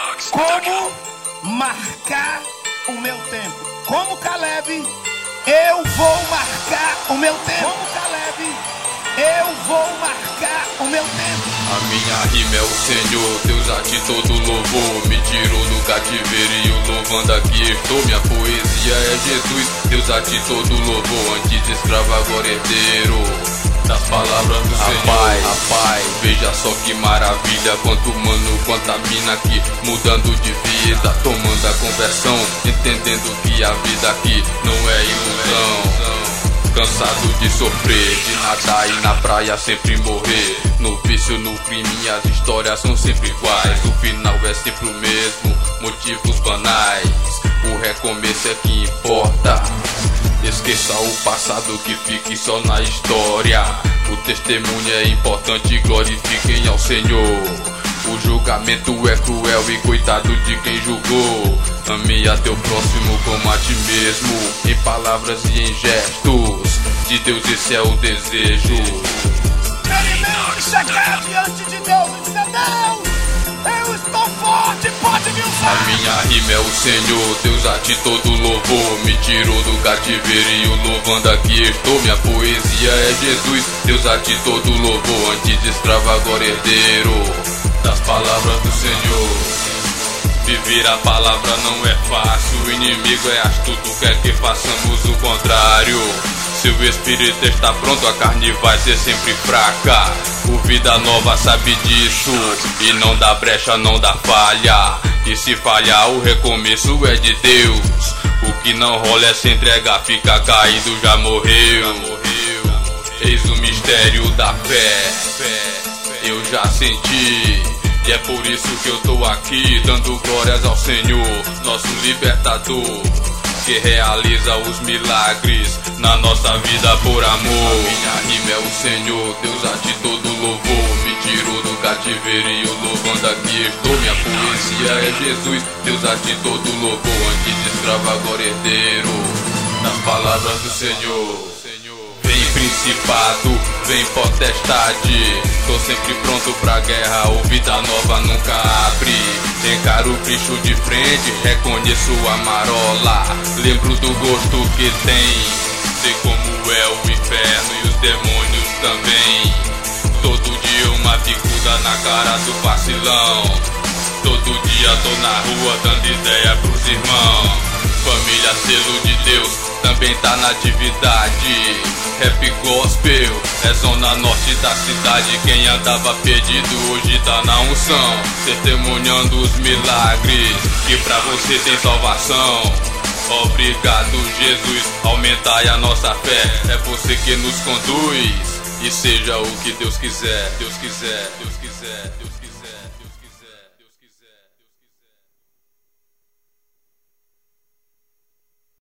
Como marcar o meu tempo? Como Caleb, eu vou marcar o meu tempo. Como Caleb, eu vou marcar o meu tempo. A minha rima é o Senhor, Deus a ti todo louvor. Me tirou do cativeiro e eu louvando aqui estou. Minha poesia é Jesus, Deus a ti todo louvor. Antes escravo, agora herdeiro das palavras do Senhor. Rapaz, veja só que maravilha. Quanto mano, quanta mina aqui mudando de vida, tomando a conversão, entendendo que a vida aqui não é ilusão. Cansado de sofrer, de nadar e na praia sempre morrer. No vício, no crime, as histórias são sempre iguais. O final é sempre o mesmo, motivos banais. O recomeço é que importa. Esqueça o passado, que fique só na história. O testemunho é importante, glorifiquem ao Senhor. O julgamento é cruel e coitado de quem julgou. Ame a teu próximo como a ti mesmo, em palavras e em gestos. De Deus esse é o desejo. Ele chegar diante de Deus e dizer: Deus, eu estou forte, pode me usar. A minha rima é o Senhor, Deus a ti todo louvor. Me tirou do cativeiro e eu louvando aqui estou. Minha poesia é Jesus, Deus a ti todo louvor. Antes de escravo, agora herdeiro das palavras do Senhor. Viver a palavra não é fácil, o inimigo é astuto, quer que façamos o contrário. Se o espírito está pronto, a carne vai ser sempre fraca. O Vida Nova sabe disso, e não dá brecha, não dá falha. E se falhar, o recomeço é de Deus. O que não rola é se entregar, fica caído, já morreu. Eis o mistério da fé, eu já senti. E é por isso que eu tô aqui, dando glórias ao Senhor, nosso libertador, que realiza os milagres na nossa vida por amor. A minha rima é o Senhor, Deus a ti todo louvor. Me tirou do cativeiro e eu louvando aqui estou. Minha poesia é Jesus, Deus a ti todo louvor. Antes de escravo, agora herdeiro das palavras do Senhor. Vem principado, vem potestade, tô sempre pronto pra guerra, o Vida Nova nunca abre. Encaro o bicho de frente, reconheço a marola, lembro do gosto que tem, sei como é o inferno e os demônios também. Todo dia uma bicuda na cara do vacilão, todo dia tô na rua dando ideia pros irmãos. Família, selo de Deus, também tá na atividade. Rap gospel, é zona norte da cidade. Quem andava perdido hoje tá na unção, testemunhando os milagres, que pra você tem salvação. Obrigado Jesus, aumentai a nossa fé. É você que nos conduz, e seja o que Deus quiser, Deus quiser, Deus quiser, Deus quiser.